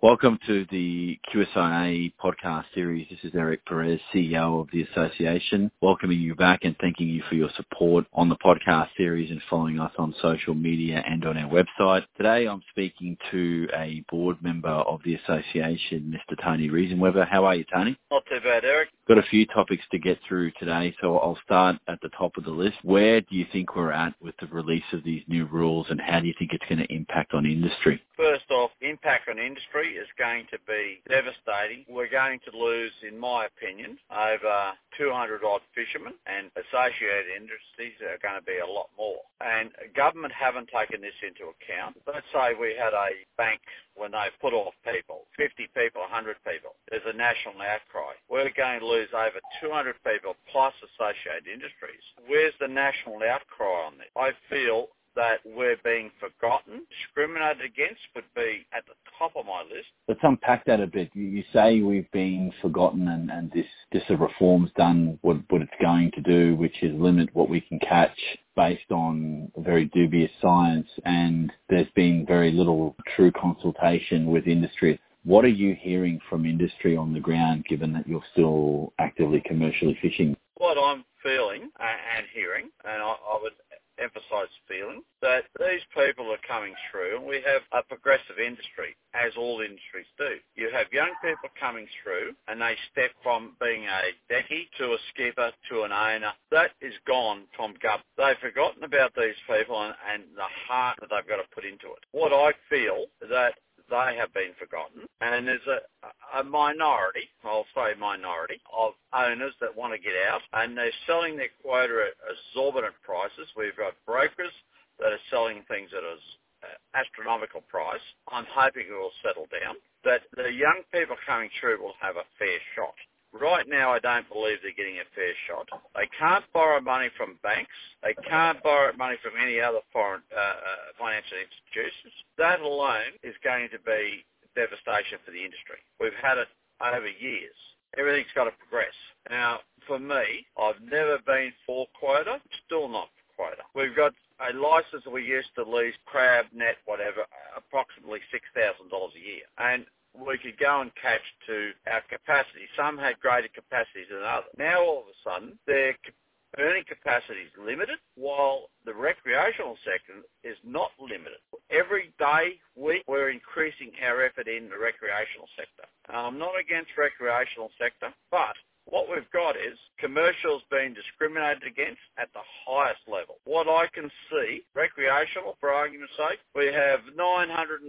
Welcome to the QSIA podcast series. This is Eric Perez, CEO of the association, welcoming you back and thanking you for your support on the podcast series and following us on social media and on our website. Today I'm speaking to a board member of the association, Mr. Tony Riesenweber. How are you, Tony? Not too bad, Eric. Got a few topics to get through today, so I'll start at the top of the list. Where do you think we're at with the release of these new rules, and how do you think it's going to impact on industry? First off, impact on industry is going to be devastating. We're going to lose, in my opinion, over 200-odd fishermen, and associated industries are going to be a lot more. And government haven't taken this into account. Let's say we had a bank when they put off people, 50 people, 100 people. There's a national outcry. We're going to lose over 200 people plus associated industries. Where's the national outcry on this? I feel that we're being forgotten, discriminated against would be at the top of my list. Let's unpack that a bit. You say we've been forgotten and this reform's done what it's going to do, which is limit what we can catch based on very dubious science, and there's been very little true consultation with industry. What are you hearing from industry on the ground, given that you're still actively commercially fishing? What I'm feeling and hearing, and I would emphasise feeling, that these people are coming through, and we have a progressive industry, as all industries do. You have young people coming through, and they step from being a decky to a skipper to an owner. That is gone from government. They've forgotten about these people and the heart that they've got to put into it. What I feel is that they have been forgotten, and there's a minority, I'll say minority, of owners that want to get out, and they're selling their quota at exorbitant prices. We've got brokers that are selling things at an astronomical price. I'm hoping it will settle down, that the young people coming through will have a fair shot. Right now, I don't believe they're getting a fair shot. They can't borrow money from banks. They can't borrow money from any other foreign financial institutions. That alone is going to be devastation for the industry. We've had it over years. Everything's got to progress. Now, for me, I've never been for quota, still not for quota. We've got a licence that we used to lease, crab, net, whatever, approximately $6,000 a year. And we could go and catch to our capacity. Some had greater capacities than others. Now, all of a sudden, their earning capacity is limited, while the recreational sector is not limited. Every day, week, we're increasing our effort in the recreational sector. I'm not against recreational sector, but what we've got is commercials being discriminated against at the highest level. What I can see, recreational, for argument's sake, we have 942,000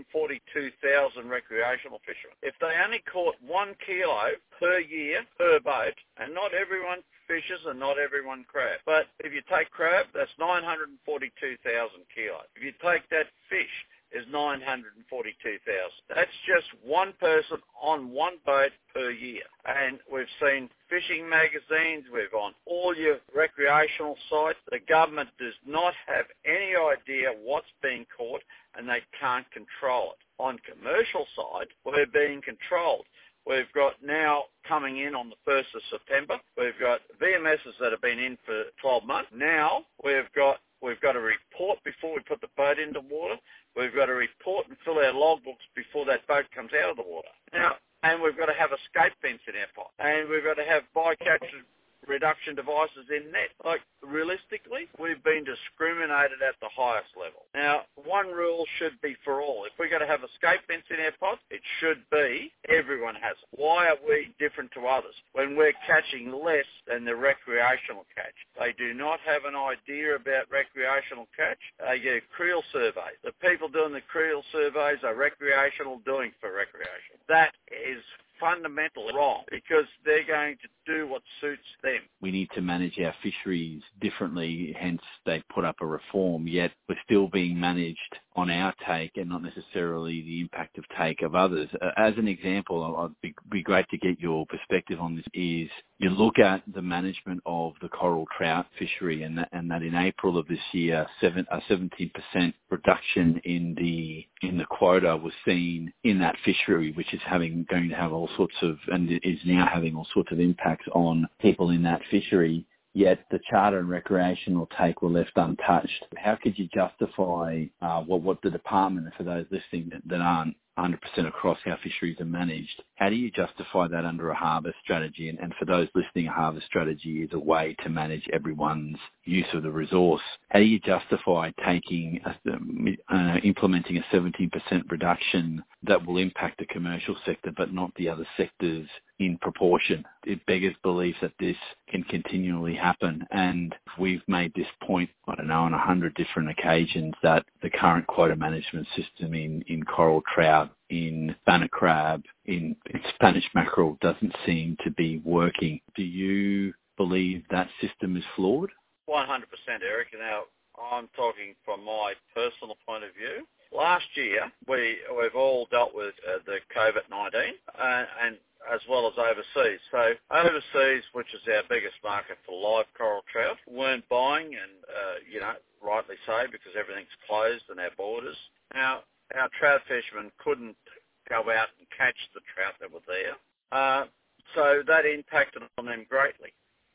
recreational fishermen. If they only caught 1 kilo per year per boat, and not everyone fishes and not everyone crab, but if you take crab, that's 942,000 kilos. If you take that fish, is 942,000. That's just one person on one boat per year. And we've seen fishing magazines, we've on all your recreational sites. The government does not have any idea what's being caught, and they can't control it. On commercial side, we're being controlled. We've got now coming in on the 1st of September, we've got VMSs that have been in for 12 months. Now we've got to report before we put the boat into water. We've got to report and fill our logbooks before that boat comes out of the water. Now, and we've got to have escape vents in our pot. And we've got to have bycatch reduction devices in net. Like, realistically, we've been discriminated at the highest level. Now, one rule should be for all. If we're going to have escape vents in our pot, it should be everyone has it. Why are we different to others when we're catching less than the recreational catch? They do not have an idea about recreational catch. They get creel surveys. The people doing the creel surveys are recreational doing for recreation. That is fundamentally wrong, because they're going to do what suits them. We need to manage our fisheries differently, hence they put up a reform, yet we're still being managed on our take and not necessarily the impact of take of others. As an example, it'd be great to get your perspective on this, is you look at the management of the coral trout fishery, and that in April of this year, a 17% reduction in the quota was seen in that fishery, which is going to have all sorts of, and is now having all sorts of impacts on people in that fishery. Yet the charter and recreational take were left untouched. How could you justify what the department, for those listening that aren't 100% across how fisheries are managed. How do you justify that under a harvest strategy? And for those listening, a harvest strategy is a way to manage everyone's use of the resource. How do you justify implementing a 17% reduction that will impact the commercial sector but not the other sectors in proportion? It beggars belief that this can continually happen, and we've made this point, on 100 different occasions, that the current quota management system in coral trout, in banner crab, in Spanish mackerel doesn't seem to be working. Do you believe that system is flawed? 100%, Eric. Now, I'm talking from my personal point of view. Last year, we've all dealt with the COVID-19 and as well as overseas. So overseas, which is our biggest market for live coral trout, weren't buying, and rightly so, because everything's closed in our borders. Now, our trout fishermen couldn't go out and catch the trout that were there, so that impacted on them greatly.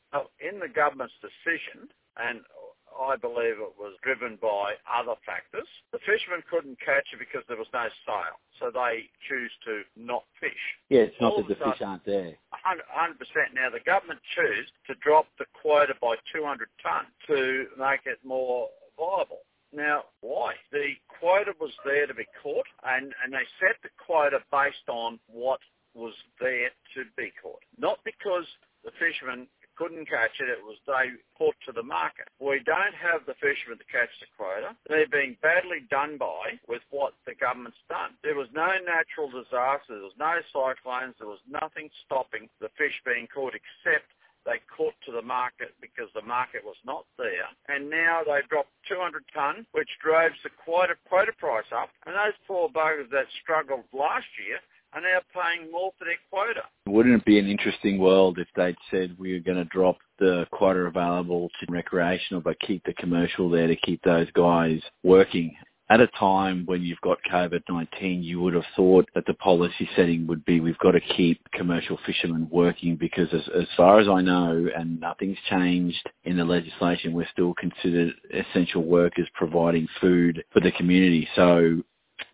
In the government's decision, and I believe it was driven by other factors, the fishermen couldn't catch it because there was no sale, so they choose to not fish. Yeah, it's not that the fish aren't there. 100%. Now, the government chose to drop the quota by 200 tonnes to make it more viable. Now, why? The quota was there to be caught, and they set the quota based on what was there to be caught. Not because the fishermen couldn't catch it, it was they put to the market. We don't have the fishermen to catch the quota. They're being badly done by with what the government's done. There was no natural disaster, there was no cyclones, there was nothing stopping the fish being caught except they caught to the market because the market was not there. And now they dropped 200 tonne, which drove the quota price up. And those poor buggers that struggled last year are now paying more for their quota. Wouldn't it be an interesting world if they'd said we were going to drop the quota available to recreational but keep the commercial there to keep those guys working? At a time when you've got COVID-19, you would have thought that the policy setting would be we've got to keep commercial fishermen working because as far as I know, and nothing's changed in the legislation, we're still considered essential workers providing food for the community. So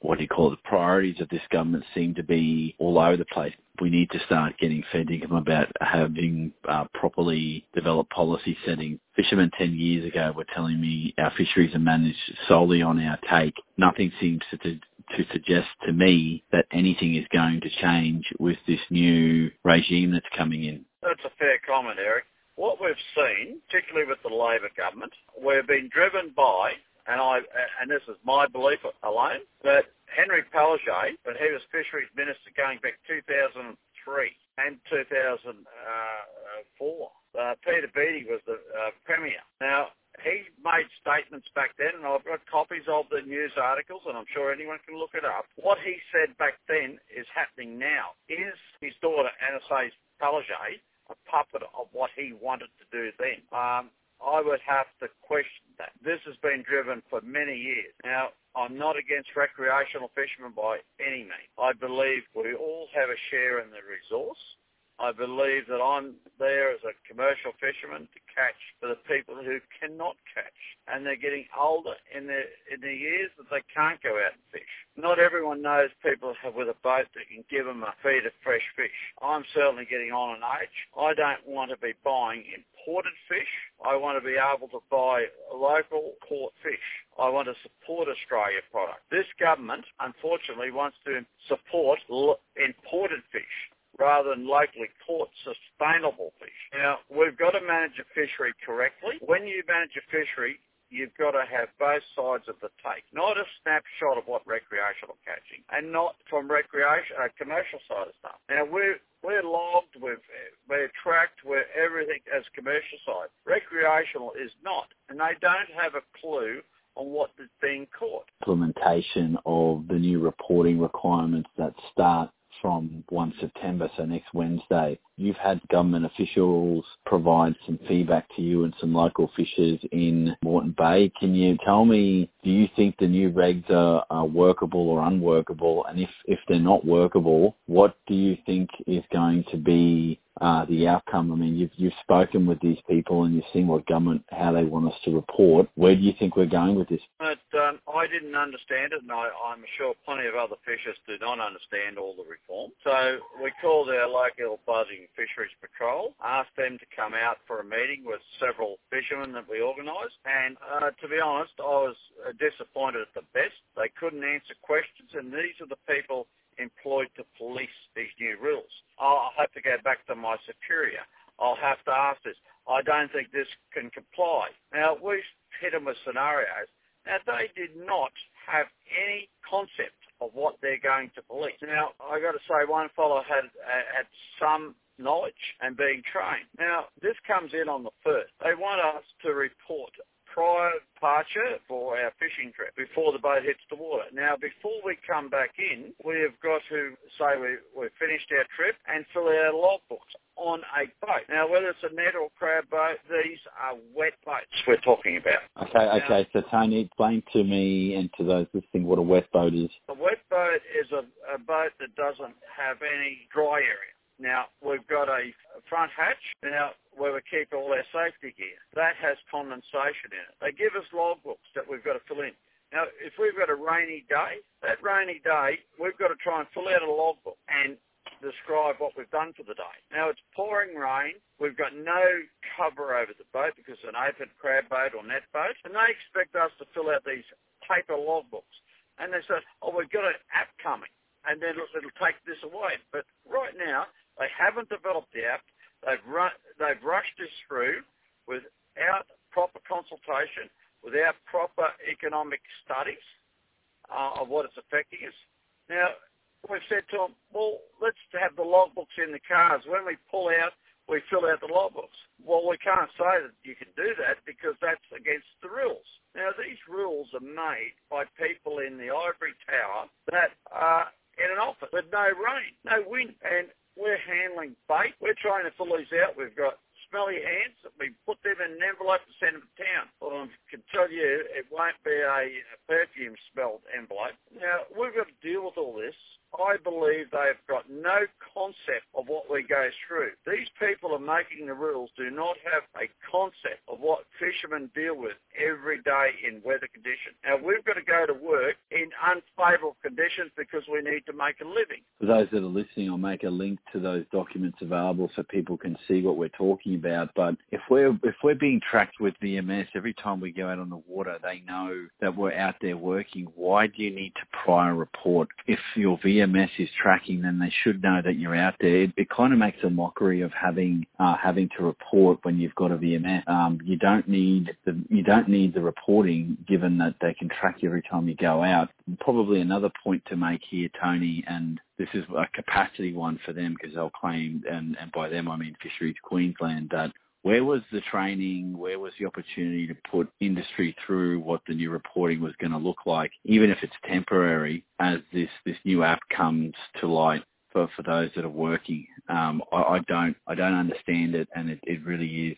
the priorities of this government seem to be all over the place. We need to start getting thinking about having properly developed policy setting. Fishermen 10 years ago were telling me our fisheries are managed solely on our take. Nothing seems to suggest to me that anything is going to change with this new regime that's coming in. That's a fair comment, Eric. What we've seen, particularly with the Labor government, we've been driven by, and this is my belief alone, that Henry Palaszczuk, when he was Fisheries Minister going back 2003 and 2004, Peter Beattie was the Premier. Now, he made statements back then, and I've got copies of the news articles, and I'm sure anyone can look it up. What he said back then is happening now. Is his daughter, Anastasia Palaszczuk, a puppet of what he wanted to do then? I would have to question that. This has been driven for many years. Now, I'm not against recreational fishermen by any means. I believe we all have a share in the resource. I believe that I'm there as a commercial fisherman to catch for the people who cannot catch. And they're getting older in their years that they can't go out and fish. Not everyone knows people with a boat that can give them a feed of fresh fish. I'm certainly getting on in age. I don't want to be buying imported fish. I want to be able to buy local caught fish. I want to support Australia product. This government, unfortunately, wants to support imported fish rather than locally caught sustainable fish. Now, we've got to manage a fishery correctly. When you manage a fishery, you've got to have both sides of the take, not a snapshot of what recreational catching, and not from commercial side of stuff. Now, we're logged, we're tracked, we're everything as commercial side. Recreational is not, and they don't have a clue on what is being caught. Implementation of the new reporting requirements that start from 1 September, so next Wednesday. You've had government officials provide some feedback to you and some local fishers in Moreton Bay. Can you tell me, do you think the new regs are workable or unworkable? And if they're not workable, what do you think is going to be the outcome. I mean, you've spoken with these people and you've seen how they want us to report. Where do you think we're going with this? But I didn't understand it, and I'm sure plenty of other fishers do not understand all the reform. So we called our local buzzing fisheries patrol, asked them to come out for a meeting with several fishermen that we organised, and to be honest, I was disappointed at the best. They couldn't answer questions, and these are the people employed to police these new rules. I'll have to go back to my superior. I'll have to ask this. I don't think this can comply. Now, we've hit them with scenarios. Now, they did not have any concept of what they're going to police. Now, I got to say, one fellow had some knowledge and being trained. Now, this comes in on the 1st. They want us to report prior departure for our fishing trip before the boat hits the water. Now, before we come back in, we've got to say we've finished our trip and fill out logbooks on a boat. Now, whether it's a net or crab boat, these are wet boats we're talking about. Okay. So, Tony, explain to me and to those listening what a wet boat is. A wet boat is a boat that doesn't have any dry area. Now, we've got a front hatch now where we keep all our safety gear. That has condensation in it. They give us logbooks that we've got to fill in. Now, if we've got a rainy day, that rainy day, we've got to try and fill out a logbook and describe what we've done for the day. Now, it's pouring rain. We've got no cover over the boat because it's an open crab boat or net boat, and they expect us to fill out these paper logbooks. And they say, we've got an app coming, and then it'll take this away. But right now, they haven't developed the app. They've rushed this through without proper consultation, without proper economic studies of what it's affecting us. Now, we've said to them, well, let's have the logbooks in the cars. When we pull out, we fill out the logbooks. Well, we can't say that you can do that because that's against the rules. Now, these rules are made by people in the ivory tower that are in an office with no rain, no wind, and we're handling bait. We're trying to fill these out. We've got smelly hands. We put them in an envelope and send them to town. Well, I can tell you it won't be a perfume-smelled envelope. Now, we've got to deal with all this. I believe they've got no concept of what we go through. These people are making the rules do not have a concept of what fishermen deal with every day in weather conditions. Now, we've got to go to work in unfavourable conditions because we need to make a living. For those that are listening, I'll make a link to those documents available so people can see what we're talking about. But if we're being tracked with VMS every time we go out on the water, they know that we're out there working. Why do you need to prior report? If your VMS is tracking, then they should know that you're out there. It kind of makes a mockery of having to report when you've got a VMS. You don't need the reporting, given that they can track you every time you go out. Probably another point to make here, Tony, and this is a capacity one for them because they'll claim, and by them I mean Fisheries Queensland, that where was the training, where was the opportunity to put industry through what the new reporting was going to look like, even if it's temporary, as this new app comes to light for those that are working? I don't understand it, and it really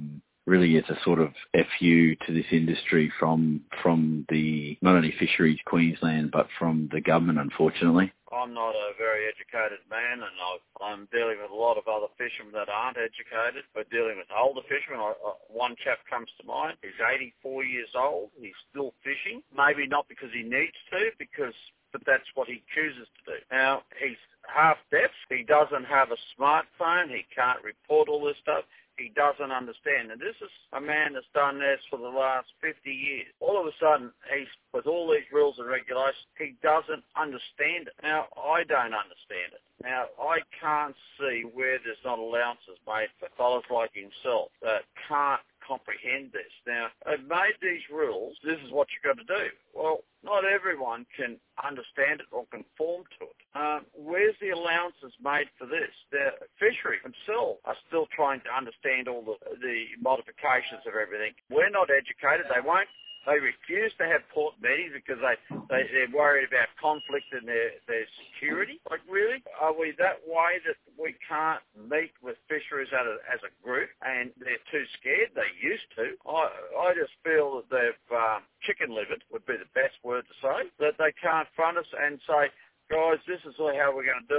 is a sort of FU to this industry from the not only Fisheries Queensland but from the government, unfortunately. I'm not a very educated man, and I'm dealing with a lot of other fishermen that aren't educated. We're dealing with older fishermen. One chap comes to mind. He's 84 years old. He's still fishing. Maybe not because he needs to, but that's what he chooses to do. Now, he's half deaf. He doesn't have a smartphone. He can't report all this stuff. He doesn't understand. And this is a man that's done this for the last 50 years. All of a sudden, he's with all these rules and regulations, he doesn't understand it. Now, I don't understand it. Now, I can't see where there's not allowances made for fellas like himself that can't comprehend this. Now, they've made these rules. This is what you've got to do. Well, not everyone can understand it or conform to it. Where's the allowances made for this? The fishery themselves are still trying to understand all the modifications of everything. We're not educated. They refuse to have port meetings because they're worried about conflict and their security. Like, really? Are we that way that we can't meet with fisheries as a group and they're too scared? They used to. I just feel that they've chicken-livered would be the best word to say, that they can't front us and say, guys, this is how we're going to do it.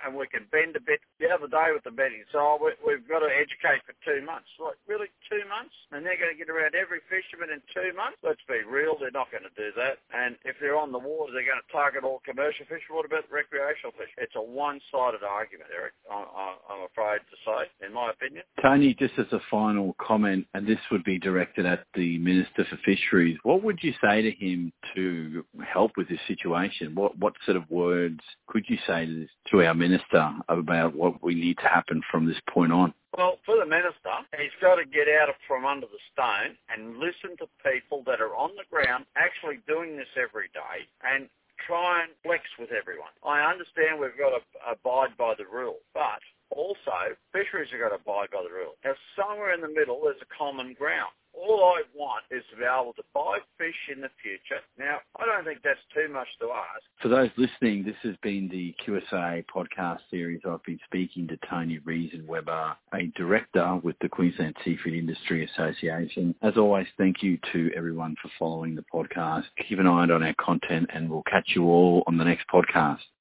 and we can bend a bit. The other day with the betting, so we've got to educate for 2 months. Like, really, 2 months? And they're going to get around every fisherman in 2 months? Let's be real, they're not going to do that. And if they're on the water, they're going to target all commercial fish. What about recreational fish? It's a one-sided argument, Eric, I'm afraid to say, in my opinion. Tony, just as a final comment, and this would be directed at the Minister for Fisheries, what would you say to him to help with this situation? What sort of words could you say to our Minister about what we need to happen from this point on? Well, for the Minister, he's got to get out from under the stone and listen to people that are on the ground actually doing this every day and try and flex with everyone. I understand we've got to abide by the rules, but also fisheries have got to abide by the rules. Now, somewhere in the middle, there's a common ground. All I want is to be able to buy fish in the future. Now, I don't think that's too much to ask. For those listening, this has been the QSA podcast series. I've been speaking to Tony Riesenweber, a director with the Queensland Seafood Industry Association. As always, thank you to everyone for following the podcast. Keep an eye on our content, and we'll catch you all on the next podcast.